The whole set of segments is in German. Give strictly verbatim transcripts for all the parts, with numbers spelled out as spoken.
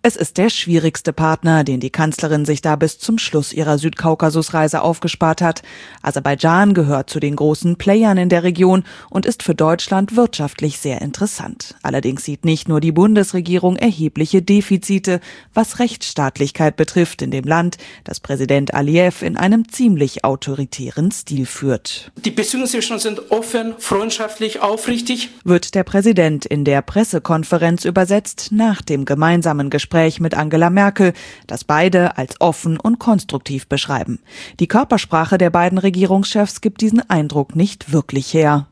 Es ist der schwierigste Partner, den die Kanzlerin sich da bis zum Schluss ihrer Südkaukasusreise aufgespart hat. Aserbaidschan gehört zu den großen Playern in der Region und ist für Deutschland wirtschaftlich sehr interessant. Allerdings sieht nicht nur die Bundesregierung erhebliche Defizite, was Rechtsstaatlichkeit betrifft in dem Land, das Präsident Aliyev in einem ziemlich autoritären Stil führt. Die Beziehungen zwischen uns sind offen, freundschaftlich, aufrichtig, wird der Präsident in der Pressekonferenz übersetzt nach dem gemeinsamen Gespräch mit Angela Merkel, das beide als offen und konstruktiv beschreiben. Die Körpersprache der beiden Regierungschefs gibt diesen Eindruck nicht wirklich her.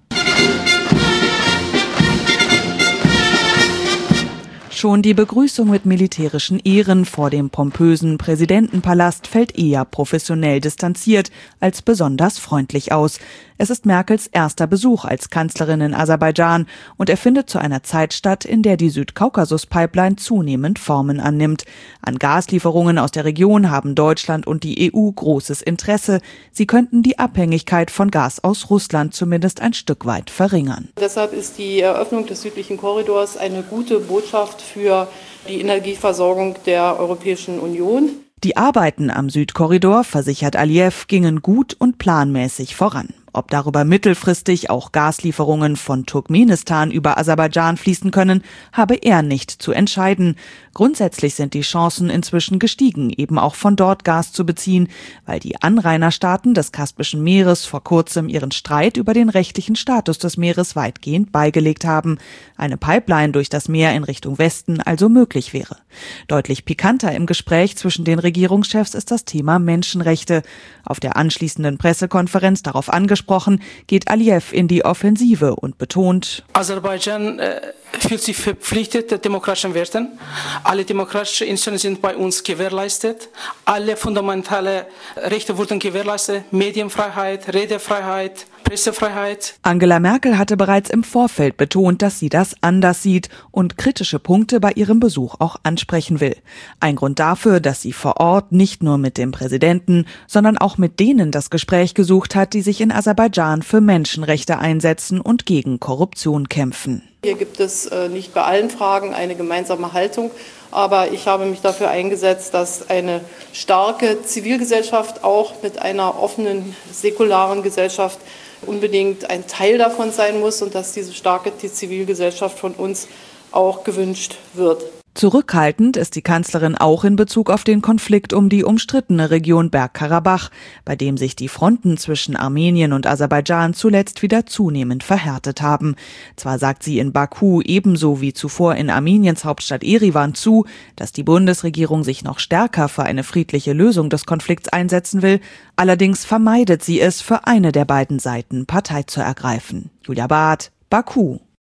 Schon die Begrüßung mit militärischen Ehren vor dem pompösen Präsidentenpalast fällt eher professionell distanziert als besonders freundlich aus. Es ist Merkels erster Besuch als Kanzlerin in Aserbaidschan und er findet zu einer Zeit statt, in der die Südkaukasus-Pipeline zunehmend Formen annimmt. An Gaslieferungen aus der Region haben Deutschland und die E U großes Interesse. Sie könnten die Abhängigkeit von Gas aus Russland zumindest ein Stück weit verringern. Deshalb ist die Eröffnung des südlichen Korridors eine gute Botschaft für die Energieversorgung der Europäischen Union. Die Arbeiten am Südkorridor, versichert Aliyev, gingen gut und planmäßig voran. Ob darüber mittelfristig auch Gaslieferungen von Turkmenistan über Aserbaidschan fließen können, habe er nicht zu entscheiden. Grundsätzlich sind die Chancen inzwischen gestiegen, eben auch von dort Gas zu beziehen, weil die Anrainerstaaten des Kaspischen Meeres vor kurzem ihren Streit über den rechtlichen Status des Meeres weitgehend beigelegt haben. Eine Pipeline durch das Meer in Richtung Westen also möglich wäre. Deutlich pikanter im Gespräch zwischen den Regierungschefs ist das Thema Menschenrechte. Auf der anschließenden Pressekonferenz darauf angesprochen, geht Aliyev in die Offensive und betont: Aserbaidschan äh, fühlt sich verpflichtet den demokratischen Werten. Alle demokratischen Institutionen sind bei uns gewährleistet. Alle fundamentalen Rechte wurden gewährleistet. Medienfreiheit, Redefreiheit, Pressefreiheit. Angela Merkel hatte bereits im Vorfeld betont, dass sie das anders sieht und kritische Punkte bei ihrem Besuch auch ansprechen will. Ein Grund dafür, dass sie vor Ort nicht nur mit dem Präsidenten, sondern auch mit denen das Gespräch gesucht hat, die sich in Aserbaidschan für Menschenrechte einsetzen und gegen Korruption kämpfen. Hier gibt es äh, nicht bei allen Fragen eine gemeinsame Haltung, aber ich habe mich dafür eingesetzt, dass eine starke Zivilgesellschaft auch mit einer offenen, säkularen Gesellschaft unbedingt ein Teil davon sein muss und dass diese starke Zivilgesellschaft von uns auch gewünscht wird. Zurückhaltend ist die Kanzlerin auch in Bezug auf den Konflikt um die umstrittene Region Bergkarabach, bei dem sich die Fronten zwischen Armenien und Aserbaidschan zuletzt wieder zunehmend verhärtet haben. Zwar sagt sie in Baku ebenso wie zuvor in Armeniens Hauptstadt Erivan zu, dass die Bundesregierung sich noch stärker für eine friedliche Lösung des Konflikts einsetzen will, allerdings vermeidet sie es, für eine der beiden Seiten Partei zu ergreifen. Julia Barth, Baku.